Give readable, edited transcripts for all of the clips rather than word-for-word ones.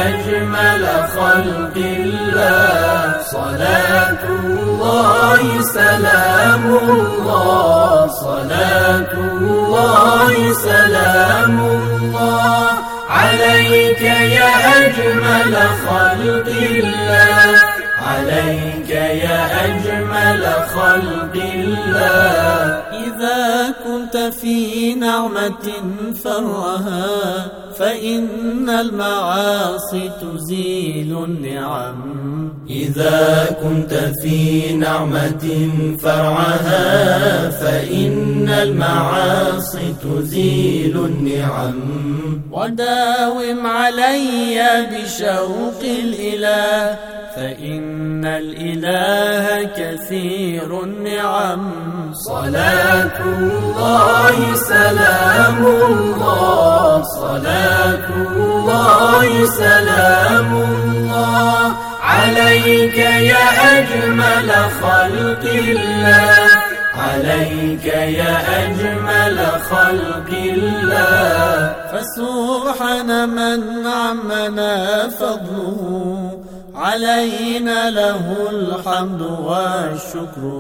أجمل خلق الله. صلاة الله سلام الله، صلاة الله سلام الله عليك يا أجمل خلق الله، عليك يا أجمل خلق الله. إذا كنت في نعمة فرها فإن المعاصي تزيل النعم. إذا كنت في نعمة فرعها فإن المعاصي تزيل النعم. وداوم علي بشوق الإله فإن الإله كثير النعم. صلاة الله سلام الله، صلاة الله سلام الله عليك يا أجمل خلق الله، عليك يا أجمل خلق الله. فسبحان من عمنا فضله علينا له الحمد والشكر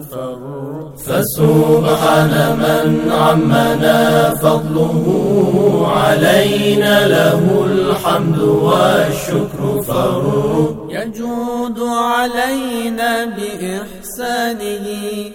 فسبحان من عمنا فضله علينا له الحمد والشكر يجود علينا بإحسانه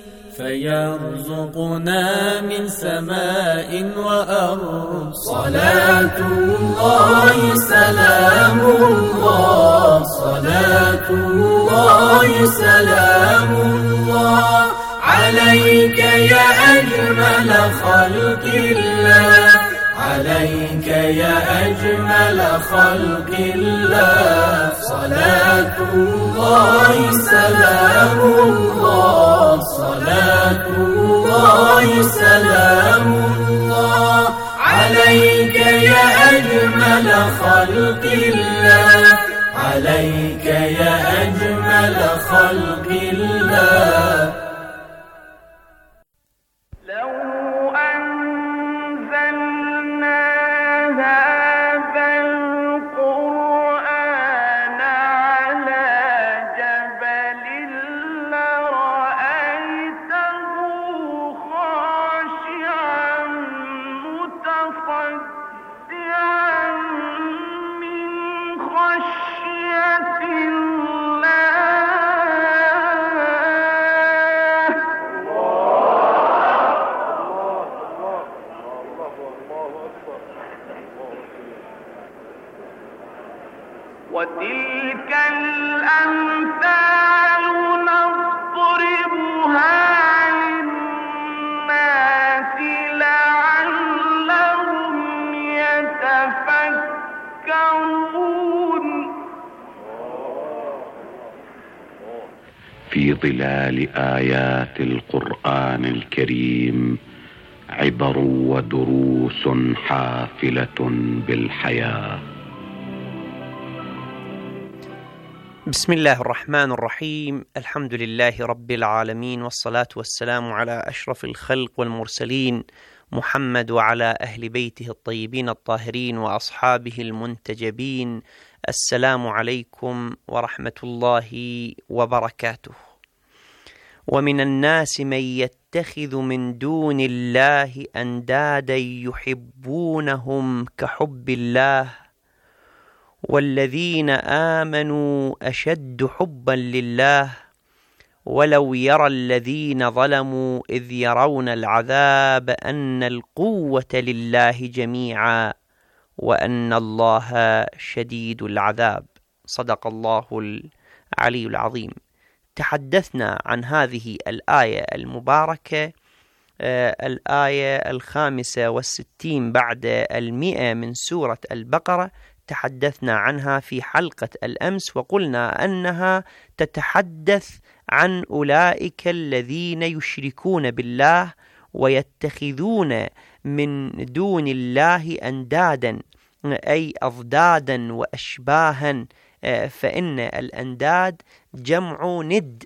فيرزقنا من سماء وأرض. صلاة الله سلام الله، صلاة الله سلام الله عليك يا أجمل خلق الله، عليك يا أجمل خلق الله. صلاة الله سلام الله، صلاة الله سلام الله عليك يا أجمل خلق الله، عليك يا أجمل خلق الله. وتلك الأمثال نضربها للناس لعلهم يتفكرون. في ظلال آيات القرآن الكريم عبر ودروس حافلة بالحياة. بسم الله الرحمن الرحيم. الحمد لله رب العالمين، والصلاة والسلام على أشرف الخلق والمرسلين محمد وعلى أهل بيته الطيبين الطاهرين وأصحابه المنتجبين. السلام عليكم ورحمة الله وبركاته. ومن الناس من يتخذ من دون الله أندادا يحبونهم كحب الله والذين آمنوا أشد حبا لله ولو يرى الذين ظلموا إذ يرون العذاب أن القوة لله جميعا وأن الله شديد العذاب. صدق الله العلي العظيم. تحدثنا عن هذه الآية المباركة، الآية 65 بعد 100 من سورة البقرة. تحدثنا عنها في حلقة الأمس وقلنا أنها تتحدث عن أولئك الذين يشركون بالله ويتخذون من دون الله أندادا أي أضدادا وأشباها. فإن الأنداد جمع ند،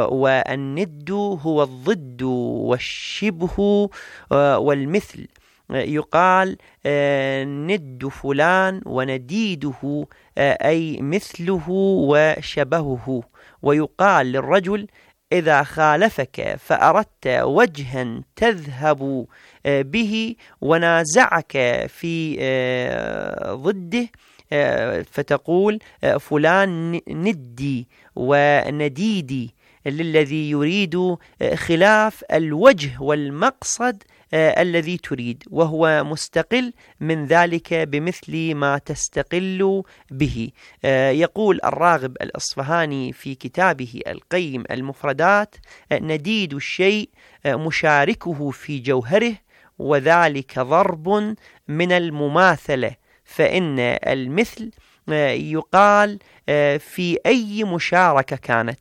والند هو الضد والشبه والمثل. يقال ند فلان ونديده أي مثله وشبهه. ويقال للرجل إذا خالفك فأردت وجها تذهب به ونازعك في ضده فتقول فلان ندي ونديدي، للذي يريد خلاف الوجه والمقصد الذي تريد، وهو مستقل من ذلك بمثل ما تستقل به. يقول الراغب الأصفهاني في كتابه القيم المفردات: نديد الشيء مشاركه في جوهره، وذلك ضرب من المماثلة، فإن المثل يقال في أي مشاركة كانت،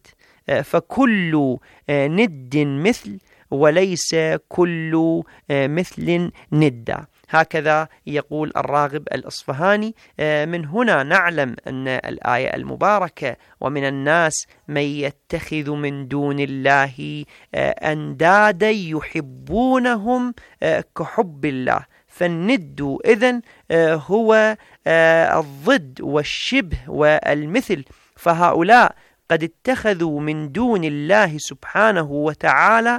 فكل ند مثل وليس كل مثل ندا. هكذا يقول الراغب الأصفهاني. من هنا نعلم أن الآية المباركة: ومن الناس من يتخذ من دون الله أندادا يحبونهم كحب الله، فالند إذن هو الضد والشبه والمثل، فهؤلاء قد اتخذوا من دون الله سبحانه وتعالى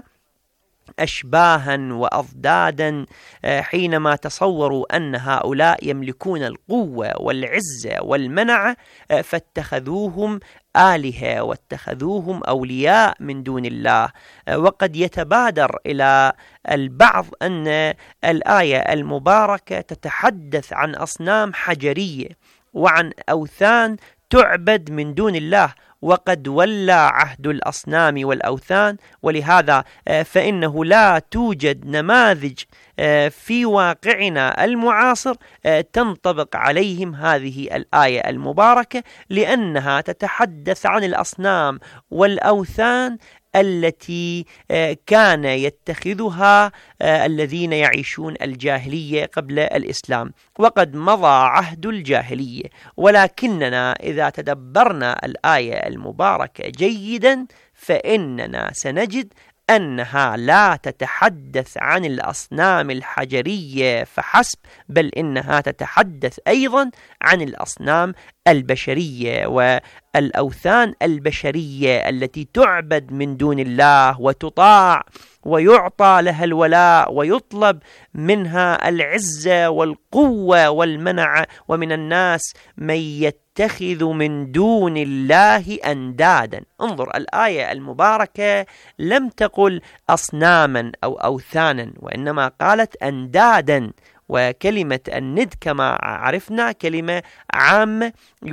أشباها وأضدادا حينما تصوروا أن هؤلاء يملكون القوة والعزة والمنعة، فاتخذوهم آلهة واتخذوهم أولياء من دون الله. وقد يتبادر إلى البعض أن الآية المباركة تتحدث عن أصنام حجرية وعن أوثان تعبد من دون الله، وقد ولى عهد الأصنام والأوثان، ولهذا فإنه لا توجد نماذج في واقعنا المعاصر تنطبق عليهم هذه الآية المباركة، لأنها تتحدث عن الأصنام والأوثان التي كان يتخذها الذين يعيشون الجاهلية قبل الإسلام، وقد مضى عهد الجاهلية. ولكننا إذا تدبرنا الآية المباركة جيدا فإننا سنجد أنها لا تتحدث عن الأصنام الحجرية فحسب، بل إنها تتحدث أيضا عن الأصنام البشرية والأوثان البشرية التي تعبد من دون الله وتطاع ويعطى لها الولاء ويطلب منها العزة والقوة والمنع. ومن الناس من يتخذ من دون الله أندادا. انظر، الآية المباركة لم تقل أصناما أو أوثانا، وإنما قالت أندادا. وكلمة الند كما عرفنا كلمة عامة،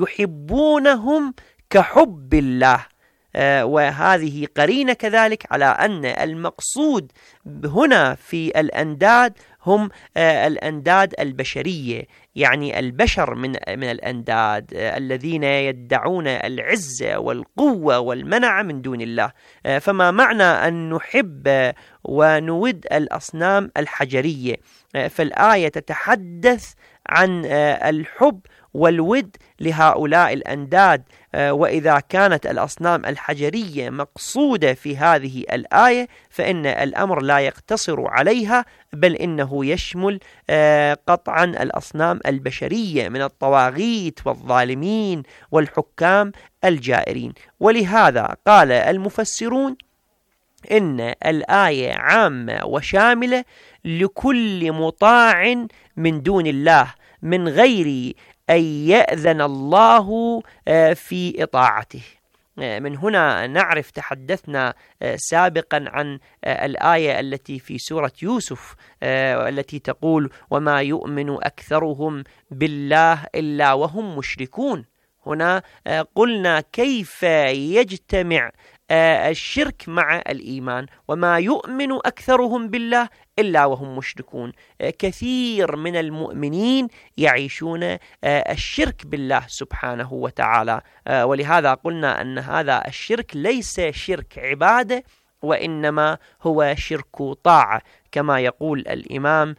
يحبونهم كحب الله، وهذه قرينة كذلك على أن المقصود هنا في الأنداد هم الأنداد البشرية، يعني البشر من الأنداد الذين يدعون العزة والقوة والمنع من دون الله. فما معنى أن نحب ونود الأصنام الحجرية؟ فالآية تتحدث عن الحب والود لهؤلاء الأنداد، وإذا كانت الأصنام الحجرية مقصودة في هذه الآية فإن الأمر لا يقتصر عليها، بل إنه يشمل قطعا الأصنام البشرية من الطواغيت والظالمين والحكام الجائرين. ولهذا قال المفسرون إن الآية عامة وشاملة لكل مطاع من دون الله من غير أن يأذن الله في إطاعته. من هنا نعرف، تحدثنا سابقا عن الآية التي في سورة يوسف التي تقول: وما يؤمن أكثرهم بالله إلا وهم مشركون. هنا قلنا كيف يجتمع الشرك مع الإيمان، وما يؤمن أكثرهم بالله إلا وهم مشركون. كثير من المؤمنين يعيشون الشرك بالله سبحانه وتعالى، ولهذا قلنا أن هذا الشرك ليس شرك عبادة، وإنما هو شرك طاعة، كما يقول الإمام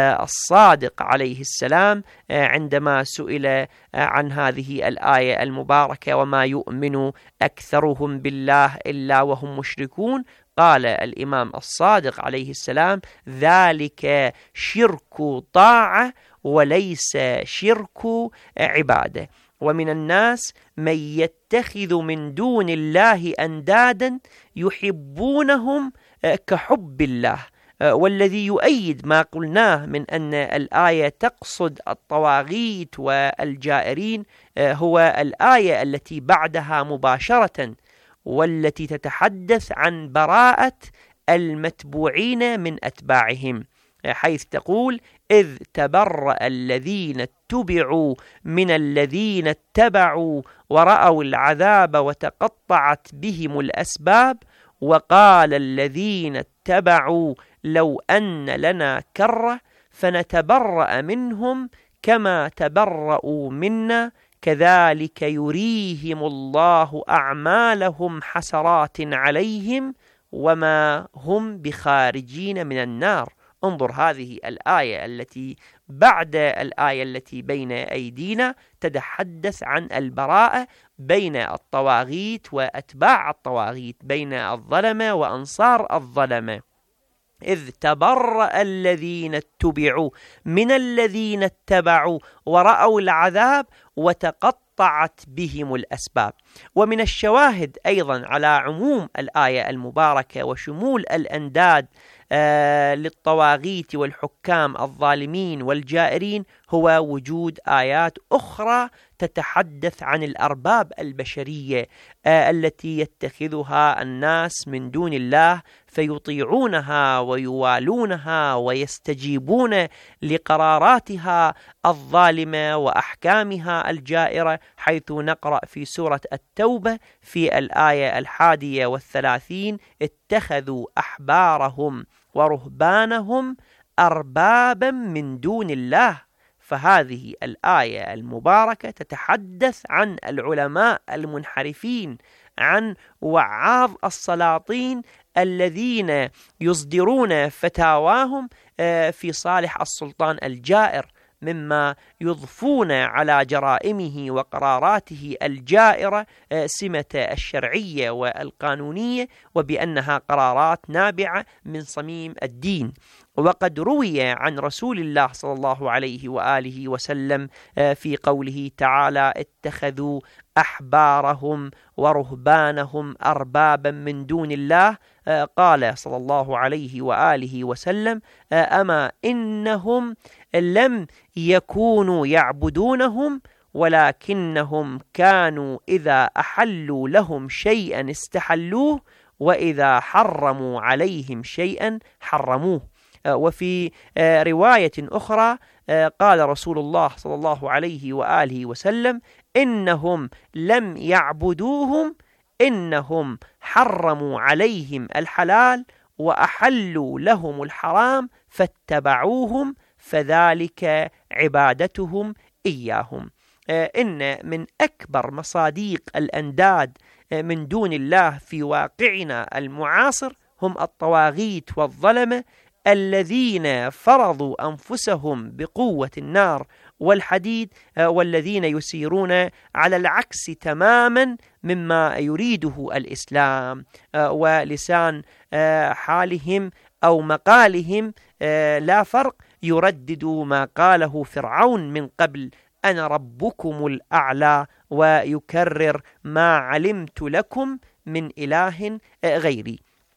الصادق عليه السلام عندما سئل عن هذه الآية المباركة: وما يؤمن أكثرهم بالله إلا وهم مشركون، قال الإمام الصادق عليه السلام: ذلك شرك طاعة وليس شرك عبادة. ومن الناس من يتخذ من دون الله أندادا يحبونهم كحب الله. والذي يؤيد ما قلناه من أن الآية تقصد الطواغيت والجائرين هو الآية التي بعدها مباشرة، والتي تتحدث عن براءة المتبوعين من أتباعهم، حيث تقول: إذ تبرأ الذين اتبعوا من الذين اتبعوا ورأوا العذاب وتقطعت بهم الأسباب وقال الذين اتبعوا لو أن لنا كرة فنتبرأ منهم كما تبرأوا منا كذلك يريهم الله أعمالهم حسرات عليهم وما هم بخارجين من النار. انظر هذه الآية التي بعد الآية التي بين أيدينا تتحدث عن البراءة بين الطواغيت وأتباع الطواغيت، بين الظلمة وأنصار الظلمة. إذ تبرأ الذين اتبعوا من الذين اتبعوا ورأوا العذاب وتقطعت بهم الأسباب. ومن الشواهد أيضا على عموم الآية المباركة وشمول الأنداد للطواغيت والحكام الظالمين والجائرين هو وجود آيات أخرى تتحدث عن الأرباب البشرية التي يتخذها الناس من دون الله فيطيعونها ويوالونها ويستجيبون لقراراتها الظالمة وأحكامها الجائرة، حيث نقرأ في سورة التوبة في الآية 31: اتخذوا أحبارهم ورهبانهم أربابا من دون الله. فهذه الآية المباركة تتحدث عن العلماء المنحرفين، عن وعاظ السلاطين الذين يصدرون فتاواهم في صالح السلطان الجائر، مما يضفون على جرائمه وقراراته الجائرة سمة الشرعية والقانونية، وبأنها قرارات نابعة من صميم الدين. وقد روي عن رسول الله صلى الله عليه وآله وسلم في قوله تعالى: اتخذوا أحبارهم ورهبانهم أربابا من دون الله، قال صلى الله عليه وآله وسلم: أما إنهم لم يكونوا يعبدونهم ولكنهم كانوا إذا أحلوا لهم شيئا استحلوه وإذا حرموا عليهم شيئا حرموه. وفي رواية أخرى قال رسول الله صلى الله عليه وآله وسلم: إنهم لم يعبدوهم، إنهم حرموا عليهم الحلال وأحلوا لهم الحرام فاتبعوهم فذلك عبادتهم إياهم. إن من أكبر مصاديق الأنداد من دون الله في واقعنا المعاصر هم الطواغيت والظلمة الذين فرضوا أنفسهم بقوة النار والحديد، والذين يسيرون على العكس تماما مما يريده الإسلام، ولسان حالهم أو مقالهم لا فرق، يردد ما قاله فرعون من قبل: أنا ربكم الأعلى، ويكرر: ما علمت لكم من إله غيري.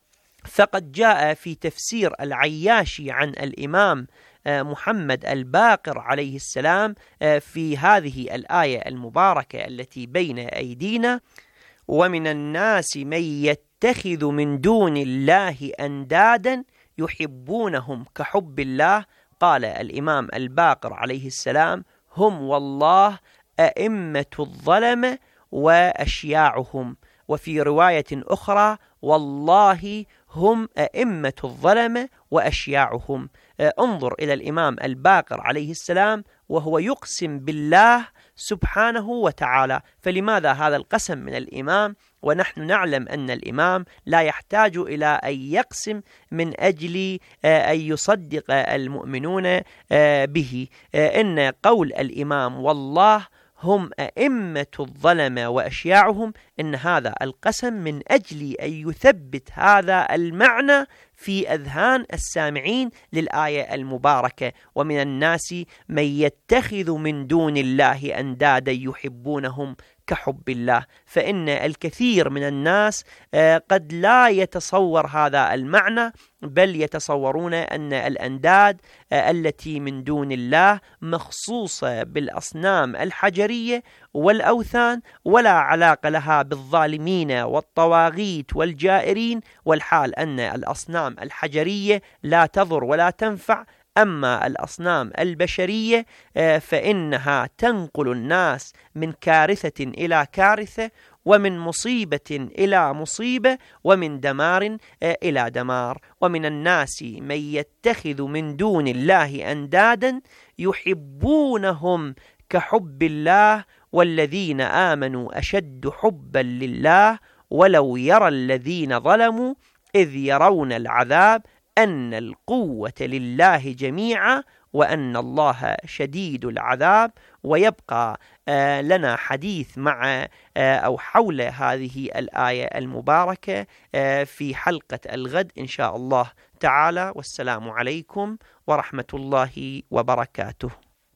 فقد جاء في تفسير العياشي عن الإمام محمد الباقر عليه السلام في هذه الآية المباركة التي بين أيدينا: ومن الناس من يتخذ من دون الله أندادا يحبونهم كحب الله. قال الإمام الباقر عليه السلام: هم والله أئمة الظلمة وأشياعهم. وفي رواية أخرى: والله هم أئمة الظلمة وأشياعهم. انظر إلى الإمام الباقر عليه السلام وهو يقسم بالله سبحانه وتعالى. فلماذا هذا القسم من الإمام ونحن نعلم أن الإمام لا يحتاج إلى أن يقسم من أجل أن يصدق المؤمنون به؟ إن قول الإمام والله هم أئمة الظلمة وأشياعهم، إن هذا القسم من أجل أن يثبت هذا المعنى في أذهان السامعين للآية المباركة: ومن الناس من يتخذ من دون الله أندادا يحبونهم كحب الله. فإن الكثير من الناس قد لا يتصور هذا المعنى، بل يتصورون أن الأنداد التي من دون الله مخصوصة بالأصنام الحجرية والأوثان، ولا علاقة لها بالظالمين والطواغيت والجائرين، والحال أن الأصنام الحجرية لا تضر ولا تنفع. أما الأصنام البشرية فإنها تنقل الناس من كارثة إلى كارثة، ومن مصيبة إلى مصيبة، ومن دمار إلى دمار. ومن الناس من يتخذ من دون الله أندادا يحبونهم كحب الله والذين آمنوا أشد حبا لله ولو يرى الذين ظلموا إذ يرون العذاب أن القوة لله جميعا وأن الله شديد العذاب. ويبقى لنا حديث مع أو حول هذه الآية المباركة في حلقة الغد إن شاء الله تعالى. والسلام عليكم ورحمة الله وبركاته.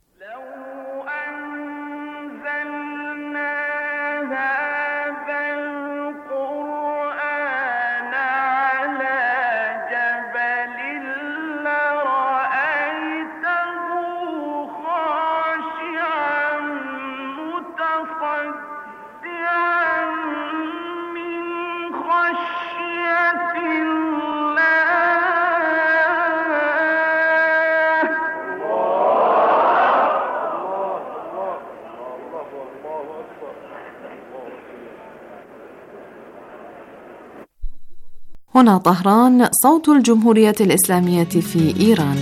هنا طهران، صوت الجمهورية الإسلامية في إيران.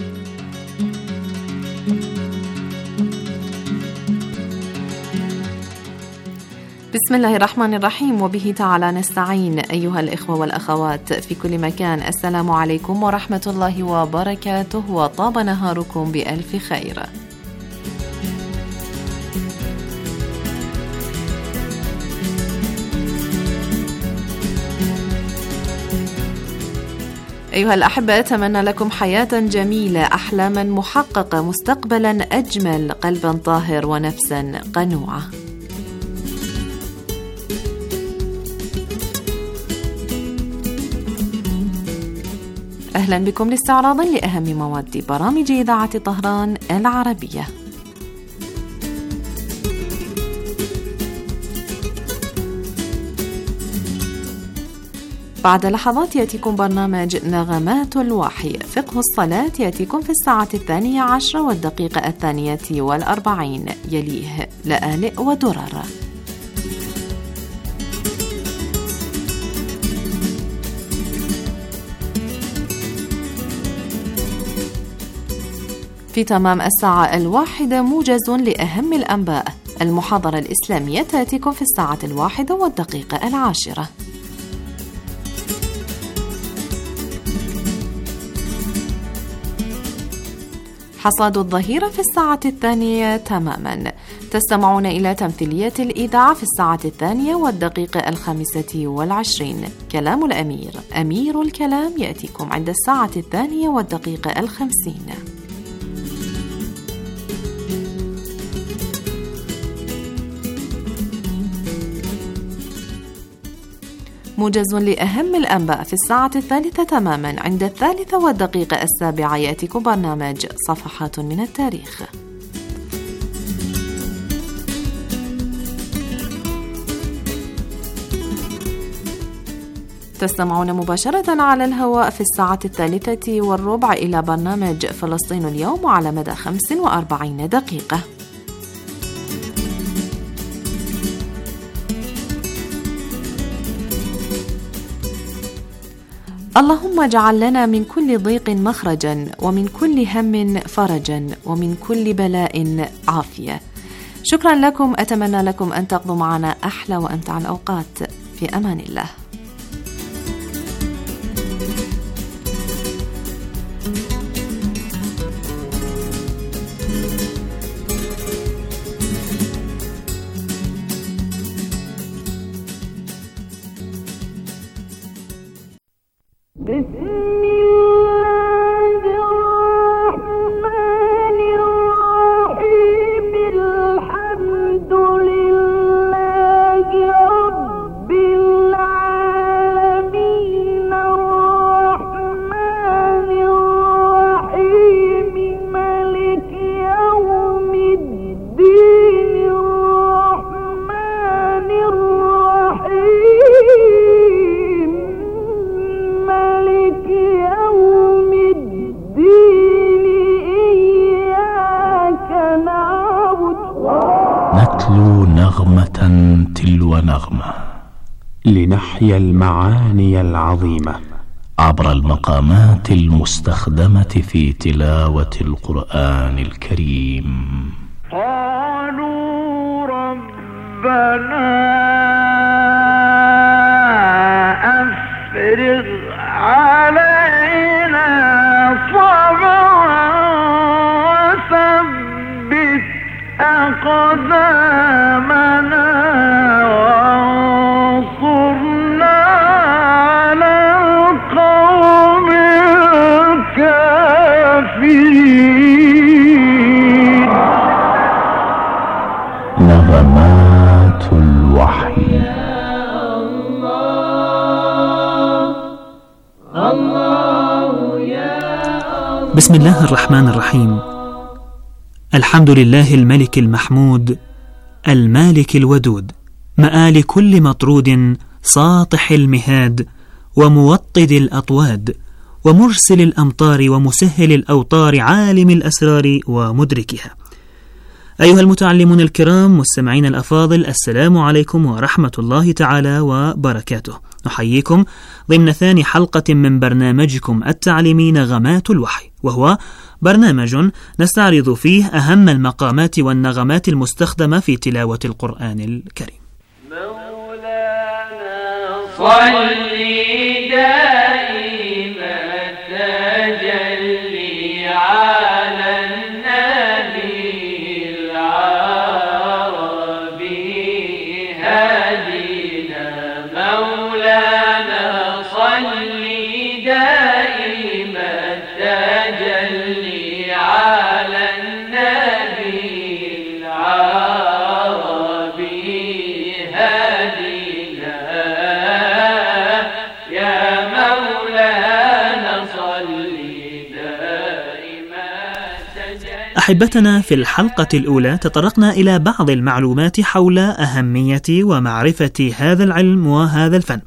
بسم الله الرحمن الرحيم، وبه تعالى نستعين. أيها الإخوة والأخوات في كل مكان، السلام عليكم ورحمة الله وبركاته، وطاب نهاركم بألف خير. أيها الأحبة، أتمنى لكم حياة جميلة، أحلاما محققة، مستقبلا أجمل، قلبا طاهر ونفسا قنوعة. أهلا بكم لاستعراض لأهم مواد برامج إذاعة طهران العربية. بعد لحظات يأتيكم برنامج نغمات الوحي. فقه الصلاة يأتيكم في الساعة 12:10 والدقيقة 42، يليه لآلئ ودرر. في تمام الساعة 1 موجز لأهم الأنباء. المحاضرة الإسلامية تأتيكم في الساعة 1 والدقيقة 10. حصاد الظهيرة في الساعة 2 تماما. تستمعون إلى تمثيلية الإذاعة في الساعة 2 والدقيقة 25. كلام الأمير، أمير الكلام، يأتيكم عند الساعة 2 والدقيقة 50. موجز لأهم الأنباء في الساعة 3 تماما. عند 3 والدقيقة 7 يأتيكم برنامج صفحات من التاريخ. تستمعون مباشرة على الهواء في الساعة 3:15 إلى برنامج فلسطين اليوم على مدى 45 دقيقة. اللهم اجعل لنا من كل ضيق مخرجا، ومن كل هم فرجا، ومن كل بلاء عافية. شكرا لكم، أتمنى لكم أن تقضوا معنا أحلى وأمتع الأوقات. في أمان الله. نغمة تلو نغمة لنحيا المعاني العظيمة عبر المقامات المستخدمة في تلاوة القرآن الكريم. قالوا ربنا أفرغ علينا صبرا وثبت أقدامنا وانصرنا على القوم الكافرين. نغمات الوحي. بسم الله الرحمن الرحيم. الحمد لله الملك المحمود المالك الودود، مآل كل مطرود، ساطح المهاد وموطد الأطواد، ومرسل الأمطار ومسهل الأوطار، عالم الأسرار ومدركها. أيها المتعلمون الكرام مستمعين الأفاضل، السلام عليكم ورحمة الله تعالى وبركاته. نحييكم ضمن ثاني حلقة من برنامجكم التعليمي نغمات الوحي، وهو برنامج نستعرض فيه أهم المقامات والنغمات المستخدمة في تلاوة القرآن الكريم. مولانا صلي دائما تجلي على النبي العربي هدينا. مولانا صلي دائما تجلي على النبي العربي هدينا. يا مولانا صلي دائما تجلي. أحبتنا، في الحلقة الأولى تطرقنا إلى بعض المعلومات حول أهمية ومعرفة هذا العلم وهذا الفن،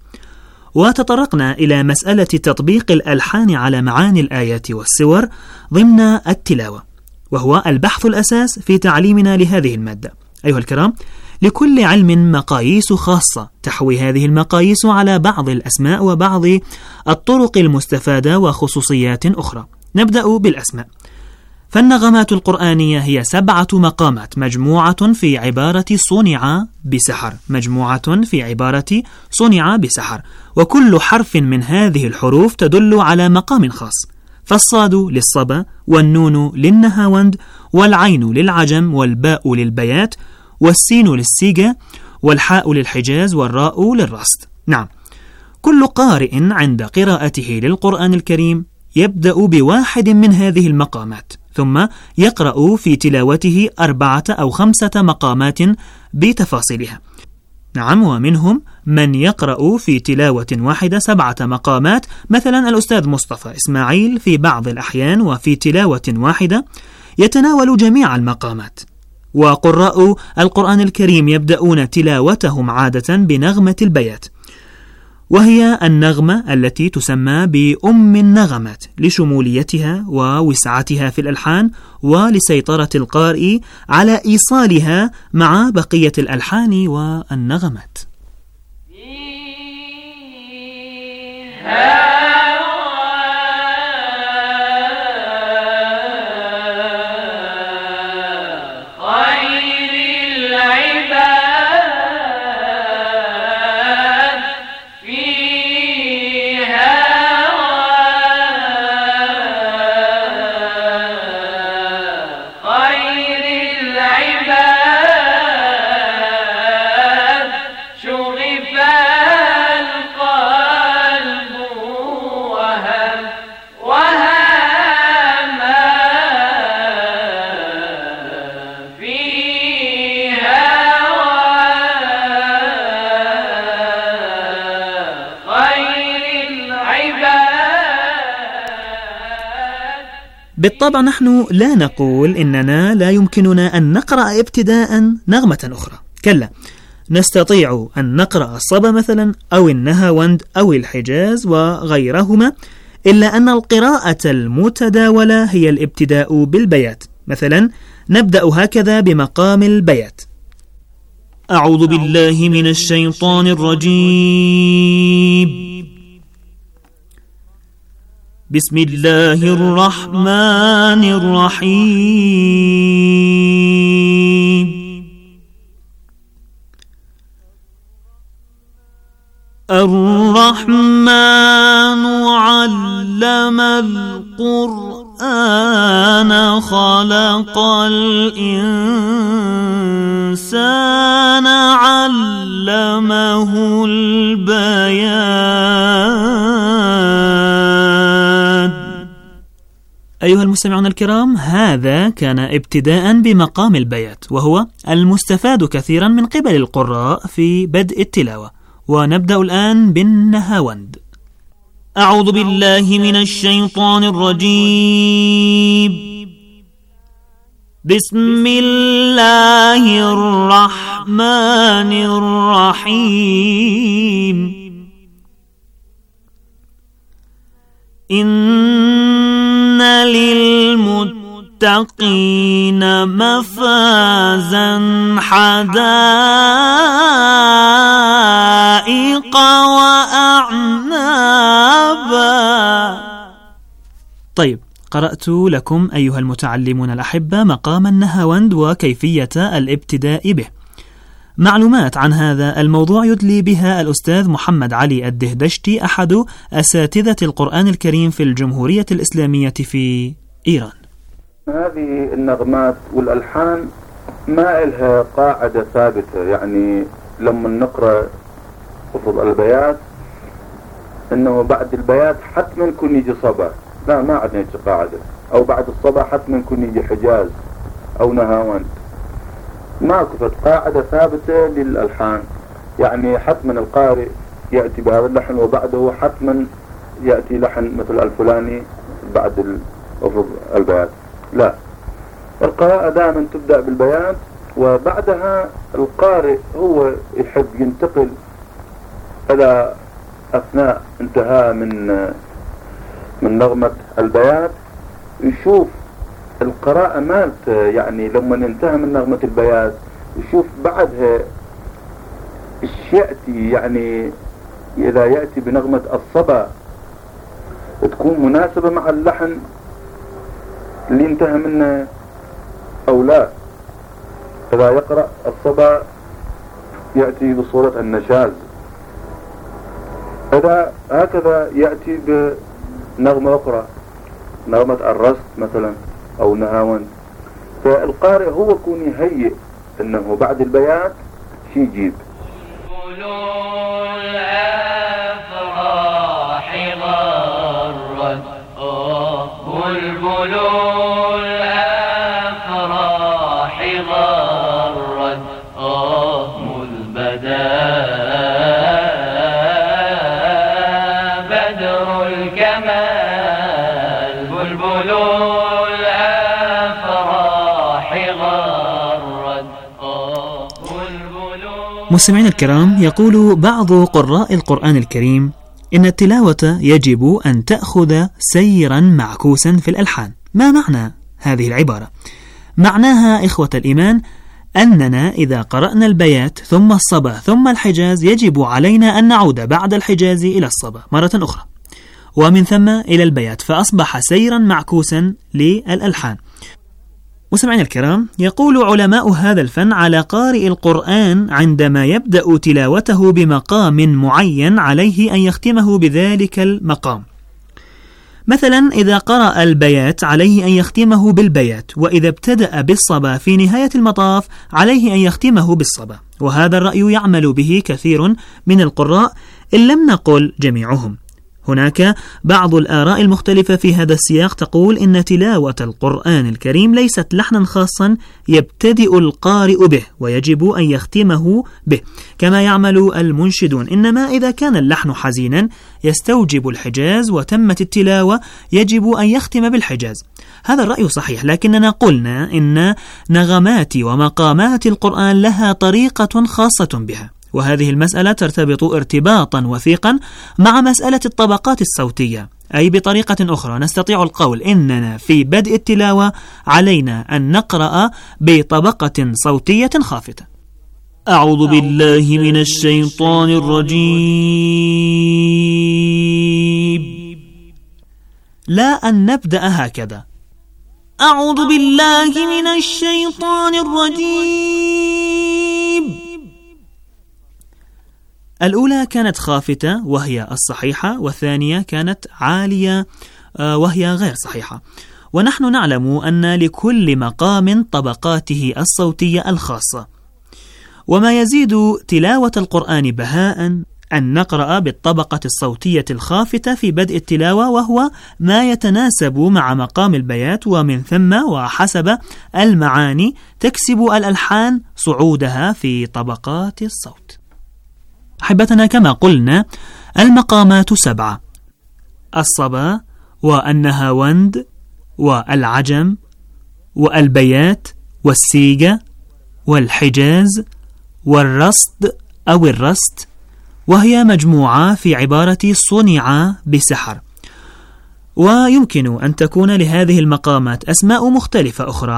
وتطرقنا إلى مسألة تطبيق الألحان على معاني الآيات والسور ضمن التلاوة، وهو البحث الأساس في تعليمنا لهذه المادة. أيها الكرام، لكل علم مقاييس خاصة تحوي هذه المقاييس على بعض الأسماء وبعض الطرق المستفادة وخصوصيات أخرى. نبدأ بالأسماء. فالنغمات القرآنية هي 7 مقامات مجموعة في عبارة صنع بسحر، مجموعة في عبارة صنع بسحر، وكل حرف من هذه الحروف تدل على مقام خاص. فالصاد للصبا، والنون للنهاوند، والعين للعجم، والباء للبيات، والسين للسيجا، والحاء للحجاز، والراء للرصد. نعم، كل قارئ عند قراءته للقرآن الكريم يبدأ بواحد من هذه المقامات، ثم يقرأ في تلاوته 4 أو 5 مقامات بتفاصيلها. نعم، ومنهم من يقرأ في تلاوة واحدة 7 مقامات، مثلا الأستاذ مصطفى إسماعيل في بعض الأحيان وفي تلاوة واحدة يتناول جميع المقامات. وقراء القرآن الكريم يبدأون تلاوتهم عادة بنغمة البيات، وهي النغمة التي تسمى بأم النغمات لشموليتها ووسعتها في الألحان ولسيطرة القارئ على إيصالها مع بقية الألحان والنغمات. شغف القلب بالطبع نحن لا نقول إننا لا يمكننا أن نقرأ ابتداء نغمة أخرى، كلا، نستطيع أن نقرأ الصبا مثلا أو النهاوند أو الحجاز وغيرهما، إلا أن القراءة المتداولة هي الابتداء بالبيات. مثلا نبدأ هكذا بمقام البيات: أعوذ بالله من الشيطان الرجيم، بسم الله الرحمن الرحيم، الرحمن علم القرآن خلق الإنسان علمه البيان. أيها المستمعون الكرام، هذا كان ابتداء بمقام البيات، وهو المستفاد كثيرا من قبل القراء في بدء التلاوة. ونبدأ الآن بالنهاوند. أعوذ بالله من الشيطان الرجيم، بسم الله الرحمن الرحيم، إن للمتقين مفازا حدائق وأعنابا. طيب، قرأت لكم أيها المتعلمون الأحبة مقام النهاوند وكيفية الابتداء به. معلومات عن هذا الموضوع يدلي بها الأستاذ محمد علي الدهدشتي، أحد أساتذة القرآن الكريم في الجمهورية الإسلامية في إيران. هذه النغمات والألحان ما إلها قاعدة ثابتة، يعني لما نقرأ قصد البيات إنه بعد البيات حتما يكون يجي صبا، لا، ما عندنا يجي قاعدة، أو بعد الصبا حتما يكون يجي حجاز أو نهاوند، ما كفت قاعدة ثابتة للألحان، يعني حتما القارئ يأتي بهذا اللحن وبعده حتما يأتي لحن مثل الفلاني بعد البيات، لا، القراءة دائما تبدأ بالبيات وبعدها القارئ هو يحب ينتقل إلى أثناء انتهاء من نغمة البيات يشوف القراءة مالت، يعني لما ننتهي من نغمة البيات يشوف بعدها ايش يأتي، يعني إذا يأتي بنغمة الصبا تكون مناسبة مع اللحن اللي انتهى منه أو لا. إذا يقرأ الصبا يأتي بصورة النشاز، إذا هكذا يأتي بنغمة أخرى، نغمة الرست مثلا أو نهاوند. فالقارئ هو يكون يهيئ أنه بعد البيات شي يجيب. بلبل الأفراح غرد مذ بدا بدر الكمال، بلبل الأفراح غرد بلبل. مستمعين الكرام، يقول بعض قراء القرآن الكريم إن التلاوة يجب أن تأخذ سيرا معكوسا في الألحان. ما معنى هذه العبارة؟ معناها إخوة الإيمان أننا إذا قرأنا البيات ثم الصبا ثم الحجاز يجب علينا أن نعود بعد الحجاز إلى الصبا مرة أخرى، ومن ثم إلى البيات، فأصبح سيرا معكوسا للألحان. مستمعين الكرام، يقول علماء هذا الفن على قارئ القرآن عندما يبدأ تلاوته بمقام معين عليه أن يختمه بذلك المقام. مثلا إذا قرأ البيات عليه أن يختمه بالبيات، وإذا ابتدأ بالصبا في نهاية المطاف عليه أن يختمه بالصبا. وهذا الرأي يعمل به كثير من القراء إن لم نقل جميعهم. هناك بعض الآراء المختلفة في هذا السياق تقول إن تلاوة القرآن الكريم ليست لحنا خاصا يبتدئ القارئ به ويجب أن يختمه به كما يعمل المنشدون، إنما إذا كان اللحن حزينا يستوجب الحجاز وتمت التلاوة يجب أن يختم بالحجاز. هذا الرأي صحيح، لكننا قلنا إن نغمات ومقامات القرآن لها طريقة خاصة بها، وهذه المسألة ترتبط ارتباطا وثيقا مع مسألة الطبقات الصوتية، أي بطريقة أخرى نستطيع القول إننا في بدء التلاوة علينا أن نقرأ بطبقة صوتية خافتة. أعوذ بالله من الشيطان الرجيم، لا أن نبدأ هكذا أعوذ بالله من الشيطان الرجيم. الأولى كانت خافتة وهي الصحيحة، والثانية كانت عالية وهي غير صحيحة. ونحن نعلم أن لكل مقام طبقاته الصوتية الخاصة، وما يزيد تلاوة القرآن بهاء أن نقرأ بالطبقة الصوتية الخافتة في بدء التلاوة، وهو ما يتناسب مع مقام البيات، ومن ثم وحسب المعاني تكسب الألحان صعودها في طبقات الصوت. أحبتنا، كما قلنا المقامات 7: الصبا والنهاوند والعجم والبيات والسيجة والحجاز والرصد أو الرست، وهي مجموعة في عبارة صنع بسحر. ويمكن أن تكون لهذه المقامات أسماء مختلفة أخرى.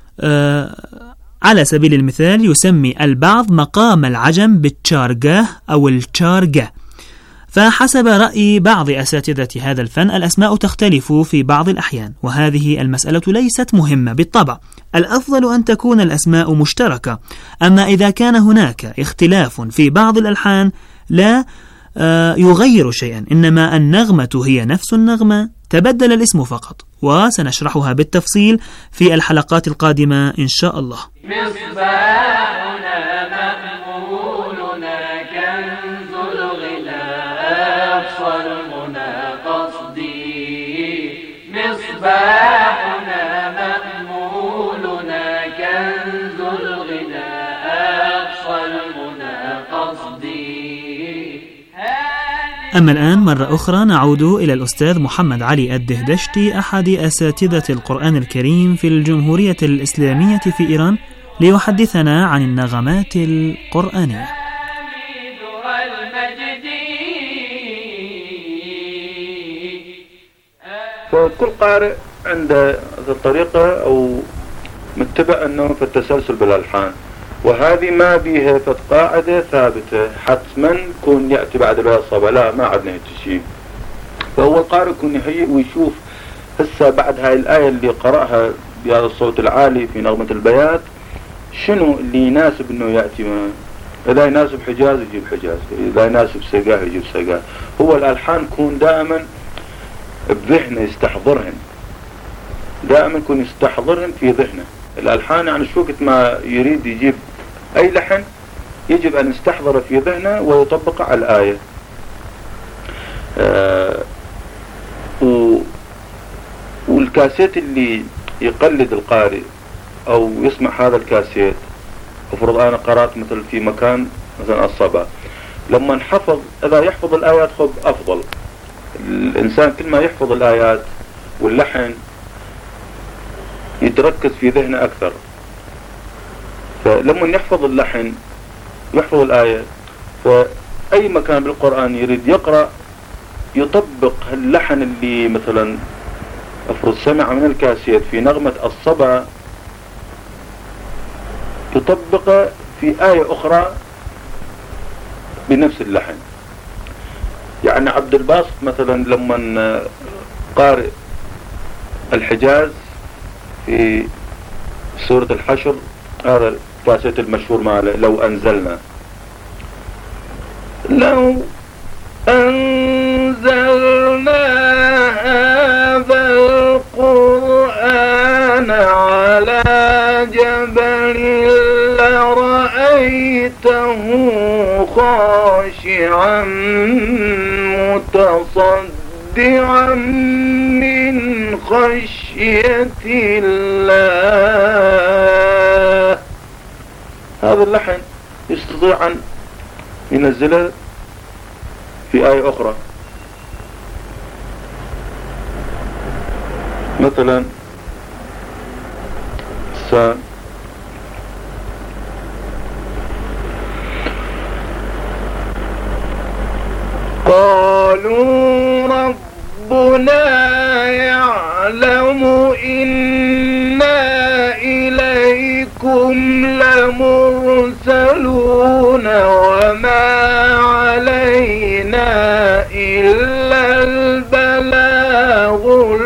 على سبيل المثال يسمي البعض مقام العجم بالتشارجاه أو التشارجة، فحسب رأي بعض أساتذة هذا الفن الأسماء تختلف في بعض الأحيان، وهذه المسألة ليست مهمة بالطبع. الأفضل أن تكون الأسماء مشتركة، أما إذا كان هناك اختلاف في بعض الألحان لا يغير شيئا، إنما النغمة هي نفس النغمة، تبدل الاسم فقط، وسنشرحها بالتفصيل في الحلقات القادمة إن شاء الله. مصباحنا مأمولنا كنز الغلاف صرمنا قصدي، مصباحنا مأمولنا كنز الغلاف صرمنا قصدي. أما الآن مرة أخرى نعود إلى الأستاذ محمد علي الدهدشتي، أحد أساتذة القرآن الكريم في الجمهورية الإسلامية في إيران، ليحدثنا عن النغمات القرآنية. فكل قارئ عنده الطريقة أو متبع أنه في التسلسل بالألحان، وهذه ما بيها قاعدة ثابتة حتما كون يأتي بعد بها الصبا، لا ما عدنا هيك شيء. فهو القارئ يكون يهيئ ويشوف هسه بعد هاي الآية اللي قرأها بهذا الصوت العالي في نغمة البيات شنو اللي يناسب انه يأتي إذا يناسب حجاز يجيب حجاز، إذا يناسب سقاه يجيب سقاه. هو الألحان يكون دائما بذهنه يستحضرهن، دائما يكون يستحضرهن في ذهنه. الألحان يعني شو وقت ما يريد يجيب أي لحن يجب أن يستحضره في ذهنه ويطبقه على الآية. والكاسيت اللي يقلد القارئ أو يسمع هذا الكاسيت، افرض أنا قرأت مثل في مكان مثلا الصبا، لما نحفظ إذا يحفظ الآيات خب أفضل. الإنسان كل ما يحفظ الآيات واللحن يتركز في ذهنه أكثر. فلما يحفظ اللحن يحفظ الآية، فأي مكان بالقرآن يريد يقرأ يطبق اللحن اللي مثلا افرض سمع من الكاسيت في نغمة الصبا يطبقه في آية أخرى بنفس اللحن. يعني عبد الباسط مثلا لما قارئ الحجاز في سورة الحشر، هذا الكاسيت المشهور ماله، لو أنزلنا هذا القرآن على جبل لرأيته خاشعا متصدعا مودعا من خشية الله. هذا اللحن يستطيع أن ينزله في آية أخرى، مثلا قالوا ربنا يعلم إنا إليكم لمرسلون وما علينا إلا البلاغ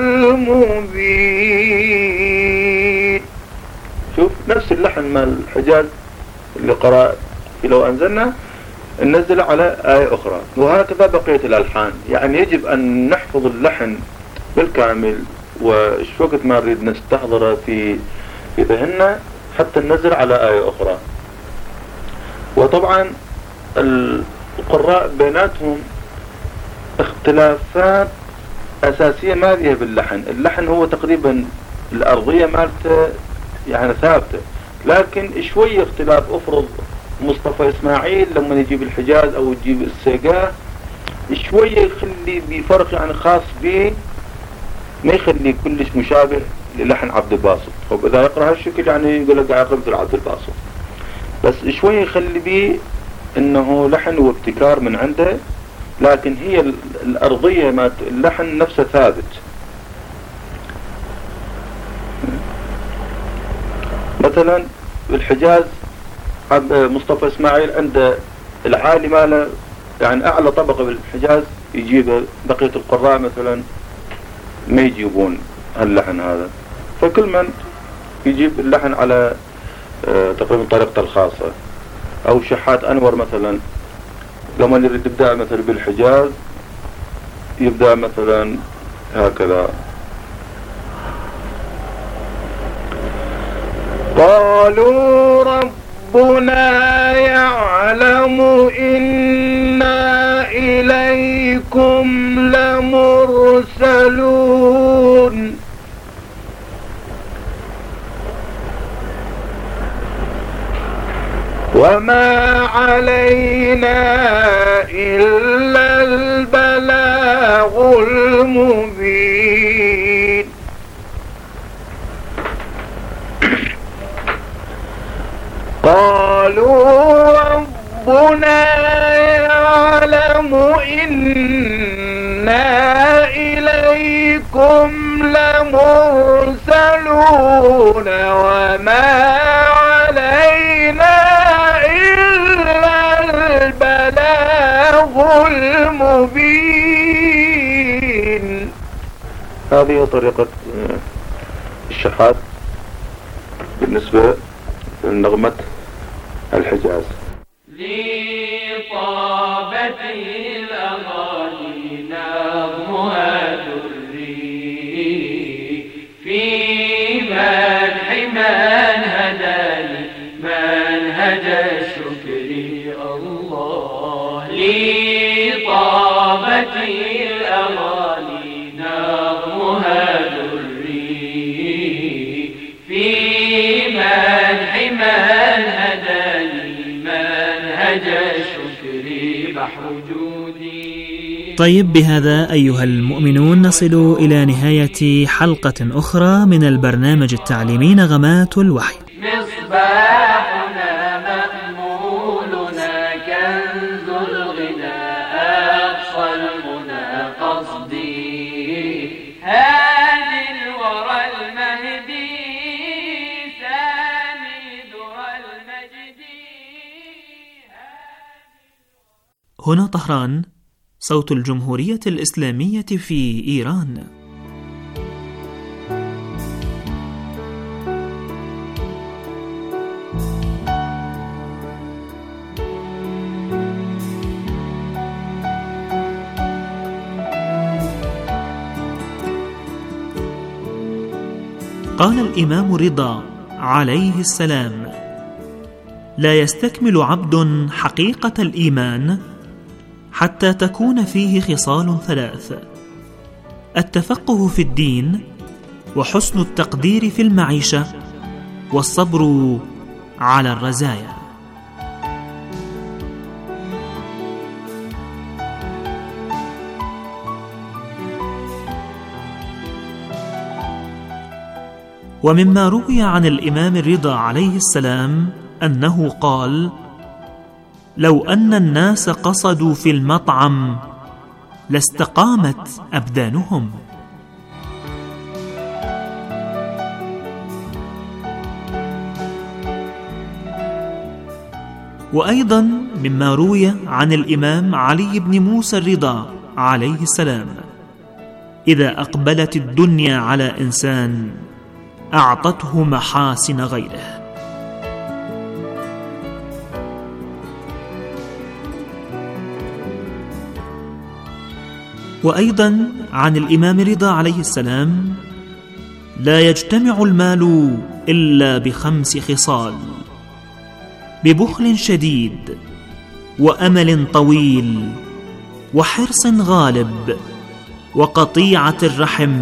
المبين. شوف نفس اللحن مال الحجاز اللي قرأ لو أنزلنا ننزل على آية أخرى، وهكذا بقية الألحان. يعني يجب أن نحفظ اللحن بالكامل، وش وقت ما نريد نستحضره في ذهننا حتى ننزل على آية أخرى. وطبعا القراء بيناتهم اختلافات أساسية ما فيها باللحن. اللحن هو تقريبا الأرضية مالته يعني ثابتة، لكن شوية اختلاف. أفرض مصطفى إسماعيل لما يجيب الحجاز أو يجيب السيقاه شوية يخلي بفرق يعني خاص به، ما يخلي كلش مشابه للحن عبد الباسط. وإذا يقرأ هالشكل يعني يقول لك قاعد يقرأ مثل عبد الباسط، بس شوية يخلي به إنه لحن وابتكار من عنده، لكن هي الأرضية ما اللحن نفسه ثابت. مثلا الحجاز مصطفى إسماعيل عند العالي ماله يعني أعلى طبقة بالحجاز يجيب، بقية القراء مثلا ما يجيبون هاللحن هذا، فكل من يجيب اللحن على تقريبا طريقته الخاصة. أو شحات أنور مثلا لما يريد يبدأ مثلا بالحجاز يبدأ مثلا هكذا: قالوا ربنا يعلم إنا إليكم لمرسلون وما علينا إلا البلاغ المبين. قالوا ربنا يعلم إنا إليكم لمرسلون وما علينا إلا البلاغ المبين. هذه طريقة الشحات بالنسبة لنغمة الحجاز. لطابة الأغاني نغمها دري في مدح من هداني منهج الشكر الله. لطابة الأغاني نغمها دري في مدح من هداني منهج الشكر بحر جودي. طيب، بهذا أيها المؤمنون نصل إلى نهاية حلقة أخرى من البرنامج التعليمي نغمات الوحي. مصباحنا مأمولنا كنز الغنى أقصى المنى قصدي هادي الورى المهدي سامدها المجدي. هنا طهران، صوت الجمهورية الإسلامية في إيران. قال الإمام رضا عليه السلام: لا يستكمل عبد حقيقة الإيمان حتى تكون فيه خصال ثلاث: التفقه في الدين، وحسن التقدير في المعيشة، والصبر على الرزايا. ومما روي عن الإمام الرضا عليه السلام أنه قال: لو أن الناس قصدوا في المطعم لاستقامت أبدانهم. وأيضا مما روي عن الإمام علي بن موسى الرضا عليه السلام: إذا أقبلت الدنيا على إنسان أعطته محاسن غيره. وأيضا عن الإمام رضا عليه السلام: لا يجتمع المال إلا ب5 خصال: ببخل شديد، وأمل طويل، وحرص غالب، وقطيعة الرحم،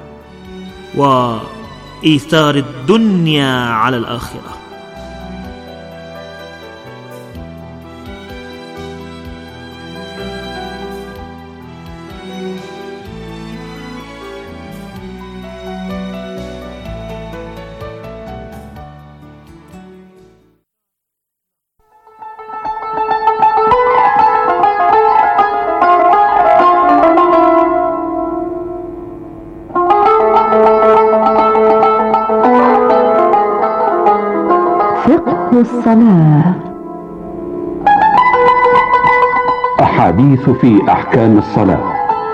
وإيثار الدنيا على الآخرة. الصلاة. أحاديث في أحكام الصلاة.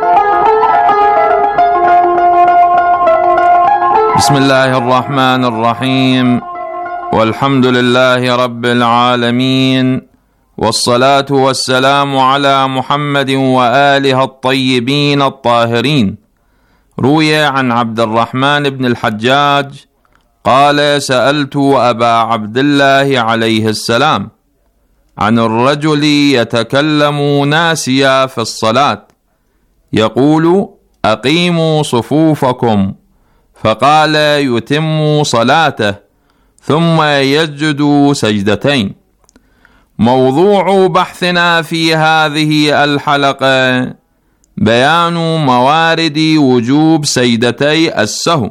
بسم الله الرحمن الرحيم، والحمد لله رب العالمين، والصلاة والسلام على محمد وآله الطيبين الطاهرين. روي عن عبد الرحمن بن الحجاج قال: سألت أبا عبد الله عليه السلام عن الرجل يتكلم ناسيا في الصلاة يقول: أقيموا صفوفكم، فقال: يتم صلاته ثم يسجد سجدتين. موضوع بحثنا في هذه الحلقة بيان موارد وجوب سجدتي السهو.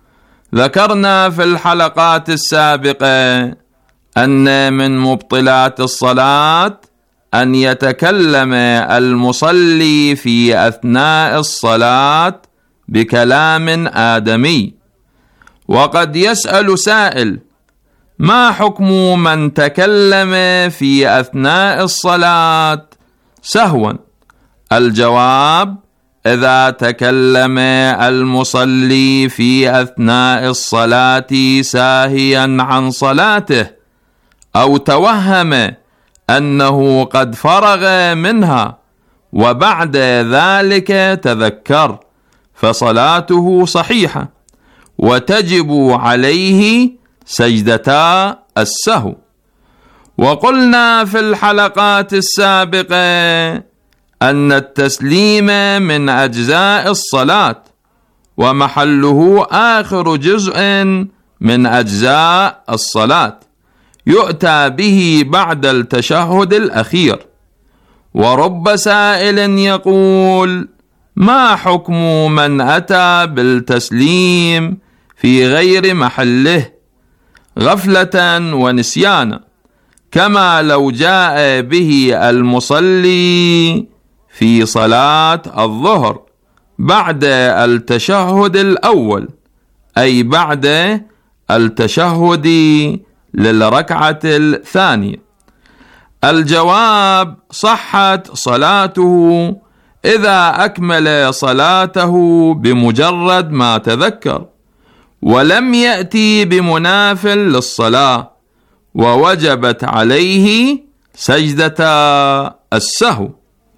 ذكرنا في الحلقات السابقة أن من مبطلات الصلاة أن يتكلم المصلي في أثناء الصلاة بكلام آدمي. وقد يسأل سائل: ما حكم من تكلم في أثناء الصلاة سهوا؟ الجواب: إذا تكلم المصلي في أثناء الصلاة ساهيا عن صلاته أو توهم أنه قد فرغ منها وبعد ذلك تذكر، فصلاته صحيحة وتجب عليه سجدتا السهو. وقلنا في الحلقات السابقة أن التسليم من أجزاء الصلاة، ومحله آخر جزء من أجزاء الصلاة، يؤتى به بعد التشهد الأخير. ورب سائل يقول: ما حكم من أتى بالتسليم في غير محله غفلة ونسيانا، كما لو جاء به المصلي في صلاة الظهر بعد التشهد الأول، أي بعد التشهد للركعة الثانية؟ الجواب: صحت صلاته إذا أكمل صلاته بمجرد ما تذكر ولم يأتي بمنافل للصلاة، ووجبت عليه سجدة السهو.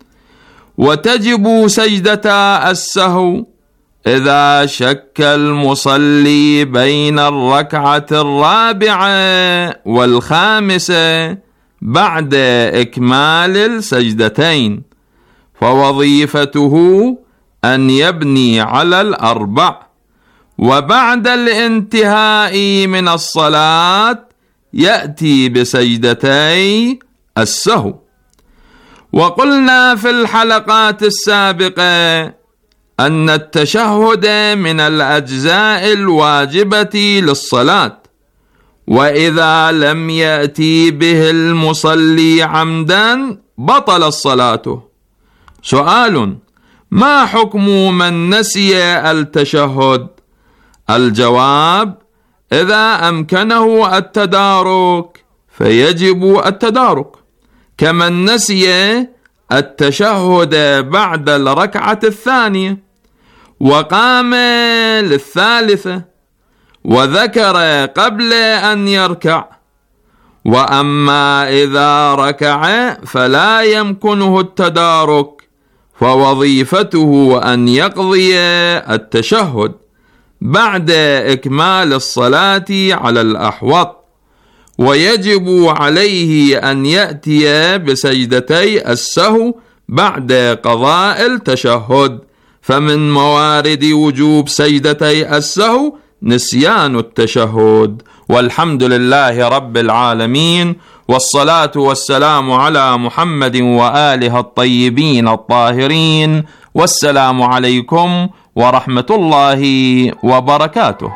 وتجب سجدة السهو إذا شك المصلي بين الركعة الرابعة والخامسة بعد إكمال السجدتين، فوظيفته أن يبني على الأربع، وبعد الانتهاء من الصلاة يأتي بسجدتي السهو. وقلنا في الحلقات السابقة أن التشهد من الأجزاء الواجبة للصلاة، وإذا لم يأتي به المصلي عمدا بطل صلاته. سؤال: ما حكم من نسي التشهد؟ الجواب: إذا أمكنه التدارك فيجب التدارك، كمن نسي التشهد بعد الركعة الثانية وقام للثالثة وذكر قبل أن يركع. وأما إذا ركع فلا يمكنه التدارك، فوظيفته أن يقضي التشهد بعد إكمال الصلاة على الأحوط، ويجب عليه أن يأتي بسجدتي السهو بعد قضاء التشهد. فمن موارد وجوب سجدتي السهو نسيان التشهد. والحمد لله رب العالمين، والصلاة والسلام على محمد وآله الطيبين الطاهرين، والسلام عليكم ورحمة الله وبركاته.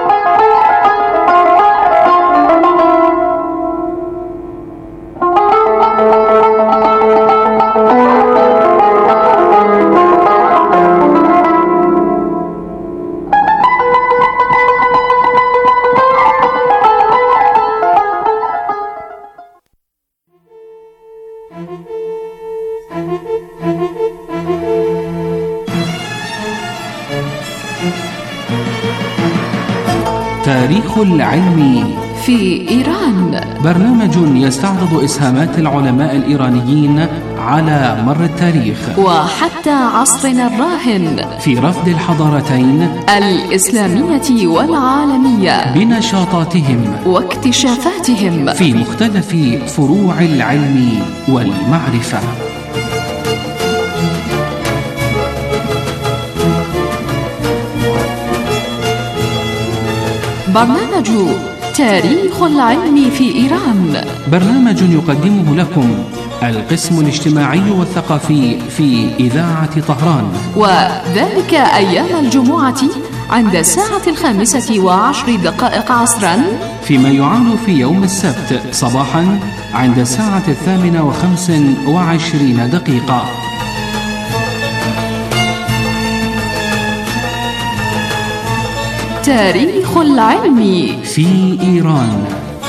تاريخ العلم في إيران، برنامج يستعرض إسهامات العلماء الإيرانيين على مر التاريخ وحتى عصرنا الراهن في رفض الحضارتين الإسلامية والعالمية بنشاطاتهم واكتشافاتهم في مختلف فروع العلم والمعرفة. برنامج تاريخ العلم في إيران، برنامج يقدمه لكم القسم الاجتماعي والثقافي في إذاعة طهران، وذلك أيام الجمعة عند الساعة 5:10 عصرا، فيما يعاد في يوم السبت صباحا عند الساعة 8:25. تاريخ العلم في إيران.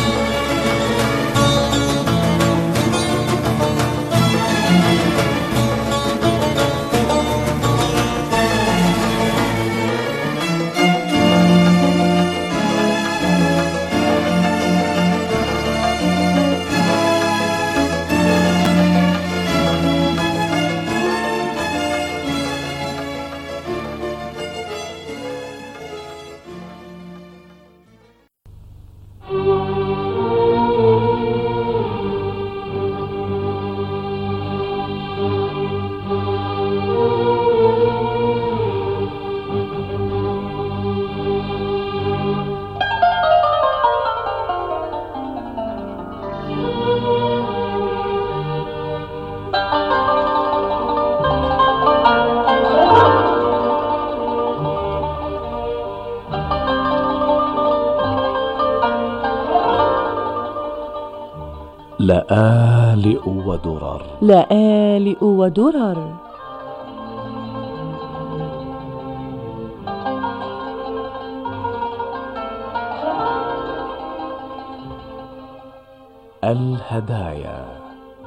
لآلئ ودرر، لآلئ ودرر، الهدايا.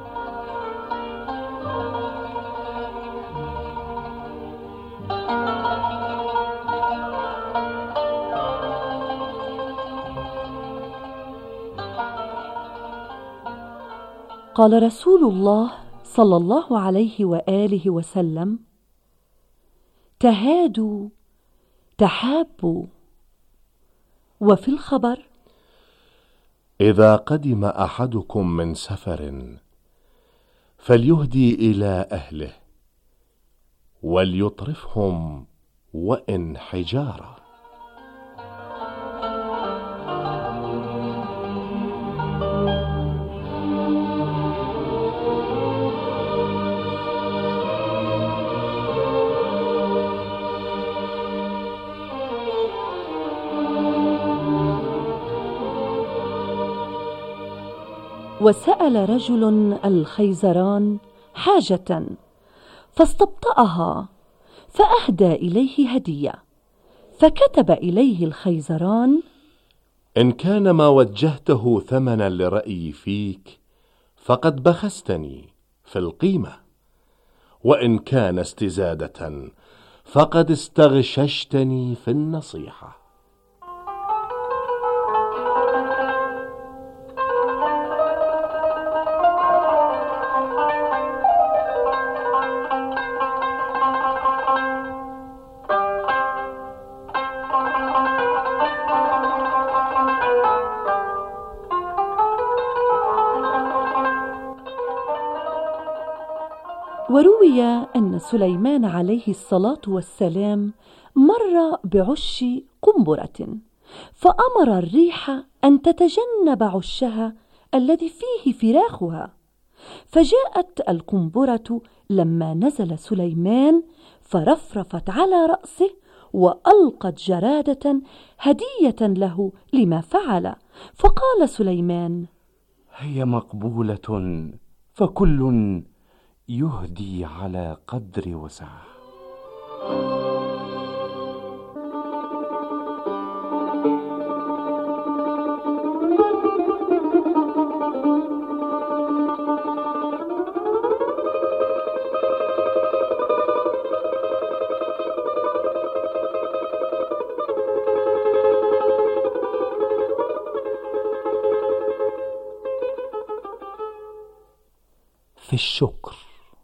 قال رسول الله صلى الله عليه وآله وسلم: تهادوا تحابوا. وفي الخبر: إذا قدم أحدكم من سفر فليهدي إلى أهله، وليطرفهم وإن حجارة. وسأل رجل الخيزران حاجة فاستبطأها فأهدى إليه هدية، فكتب إليه الخيزران: إن كان ما وجهته ثمنا لرأيي فيك فقد بخستني في القيمة، وإن كان استزادة فقد استغششتني في النصيحة. وروي أن سليمان عليه الصلاة والسلام مر بعش قنبرة، فأمر الريح أن تتجنب عشها الذي فيه فراخها، فجاءت القنبرة لما نزل سليمان فرفرفت على رأسه وألقت جرادة هدية له لما فعل، فقال سليمان: هي مقبولة، فكل يهدي على قدر وسعه. في الشكر.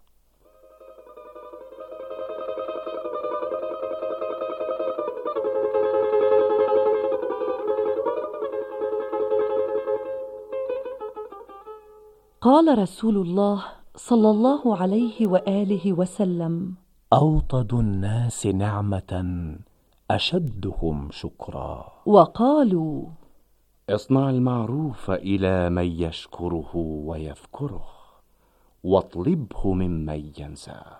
قال رسول الله صلى الله عليه وآله وسلم: أوطد الناس نعمة أشدهم شكرا. وقالوا: اصنع المعروف إلى من يشكره ويذكره، واطلبه ممن ينساه.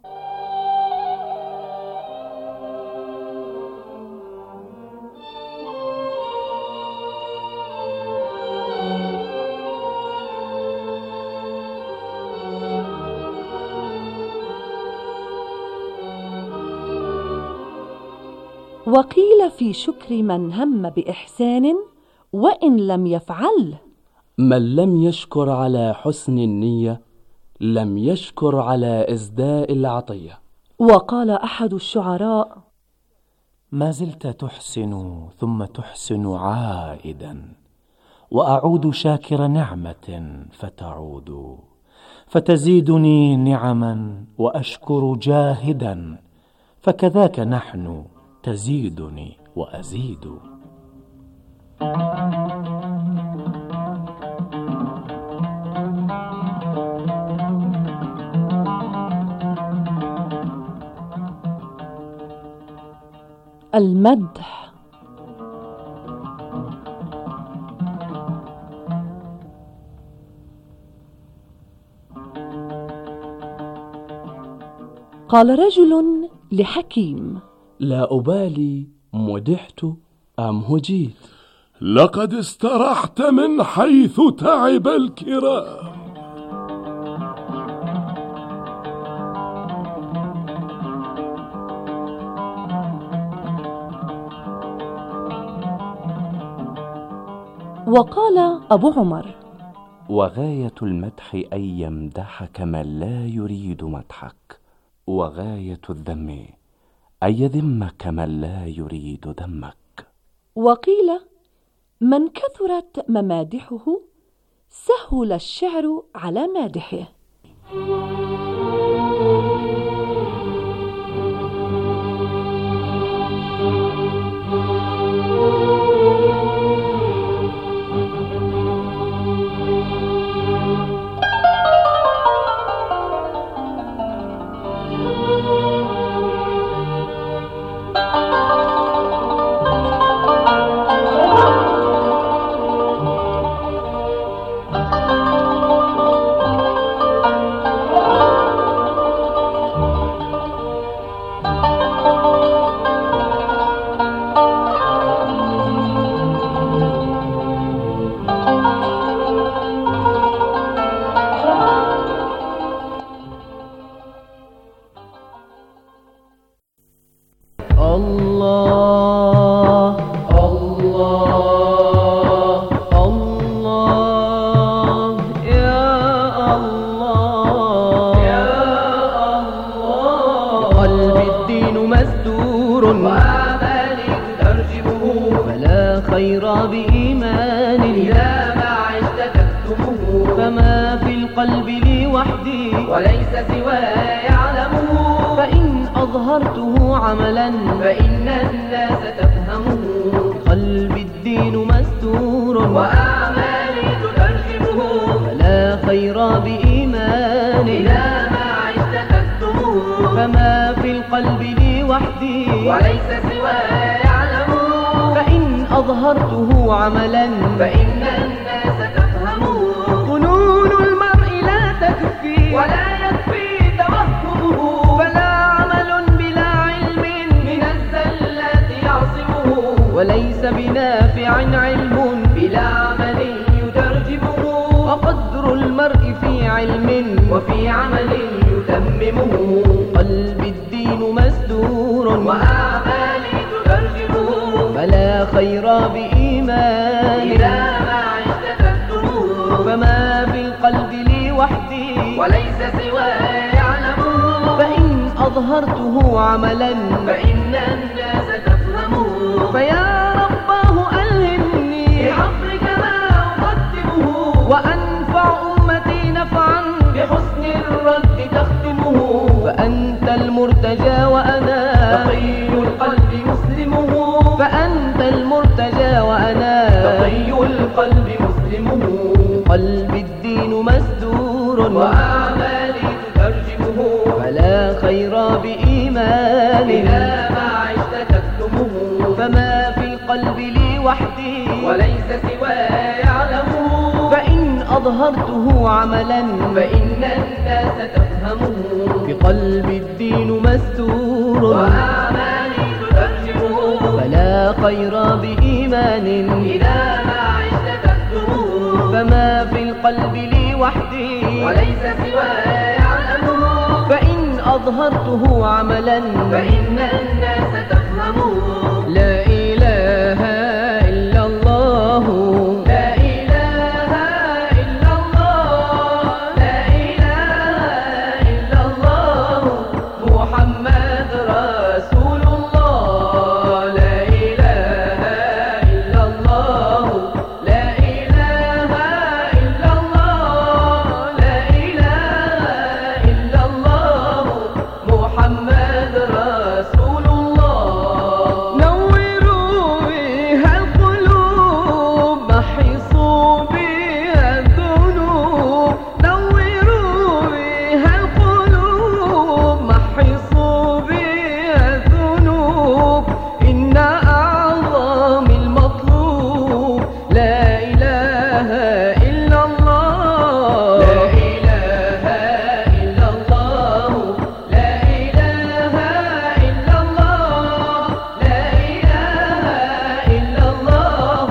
وقيل في شكر من هم بإحسان وإن لم يفعله: من لم يشكر على حسن النية لم يشكر على إزداء العطية. وقال أحد الشعراء: ما زلت تحسن ثم تحسن عائدا، وأعود شاكر نعمة فتعود، فتزيدني نعما وأشكر جاهدا، فكذاك نحن تزيدني وأزيد. المدح. قال رجل لحكيم: لا أبالي مدحت أم هجيت، لقد استرحت من حيث تعب الكرام. وقال أبو عمر: وغاية المدح أن يمدحك من لا يريد مدحك، وغاية الذم أن يذمك من لا يريد ذمك. وقيل: من كثرت ممادحه سهل الشعر على مادحه. الله الله الله يا الله يا الله. قلبي الدين مسدور وآمالي تترجمه، فلا خير بإيمان إذا ما عشت تكتمه. فما في القلب لي وحدي وليس سواي يعلمه، فإن أظهرته عملا فإن الناس تفهمه. قلبي الدين مستور وأعمالي تترجمه، فلا خير بإيمان إذا ما عشت تكتمه. فما في القلب لي وحدي وليس سواي يعلمه، فإن أظهرته عملا فإن الناس تفهمه. ظنون المرء لا تكفي ولا يكفي توهمه، فلا عمل بلا علم من الزلات يعصمه. وليس بنافع علم بلا عمل يترجمه، وقدر المرء في علم وفي عمل يتممه. قلبي الدين مسدور وأعمالي تترجمه، فلا خير بإيمان إذا ما عشت تكتمه. فما بالقلب لي وحدي وليس سواي يعلمه، فإن أظهرته عملا فإن الناس تفهمه. فيا رباه ألهمني بحفظك ما أقدمه، وأنفع أمتي نفعا بحسن الرد تختمه. فأنت المرتجى وأنا تقي القلب مسلمه، فأنت المرتجى وأنا تقي القلب مسلمه. قلبي الدين مسدور وأعمالي تترجمه، فلا خير بإيمان إذا ما عشت تكتمه. فما في القلب لي وحدي وليس سواي يعلمه، فإن أظهرته عملا فإن الناس تفهمه. بقلبي الدين مستور وأعمالي تترجمه، فلا خير بإيمان إذا ما عشت تكتمه. فما في القلب لي وحدي وليس سواي يعلمه، فإن أظهرته عملا فإن الناس تفهمه. لا إله إلا الله، لا إله إلا الله، لا إله إلا الله، محمد رسول الله. لا إله إلا الله، لا إله إلا الله، لا إله إلا الله، محمد رسول الله. نوروا بها القلوب، محصوا بها الذنوب. نوروا بها القلوب، محصوا بها الذنوب. إن أعظم المطلوب لا إله إلا الله، لا إله إلا الله، لا إله إلا الله، لا إله إلا الله،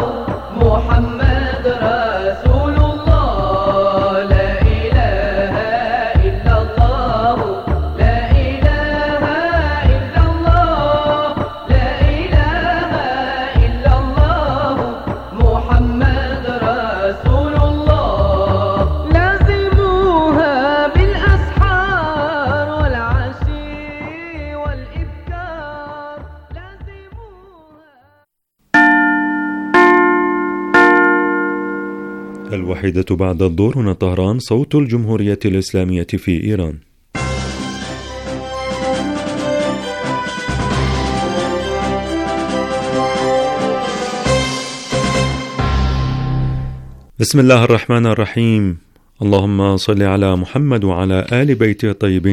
محمد رسول الله. لا إله إلا الله، لا إله إلا الله، لا إله إلا الله، محمد رسول الله. لازموها بالأسحار والعشي والإبكار، الوحيدة بعد الظهر هنا طهران، صوت الجمهورية الإسلامية في إيران. بسم الله الرحمن الرحيم. اللهم صل على محمد وعلى آل بيته الطيبين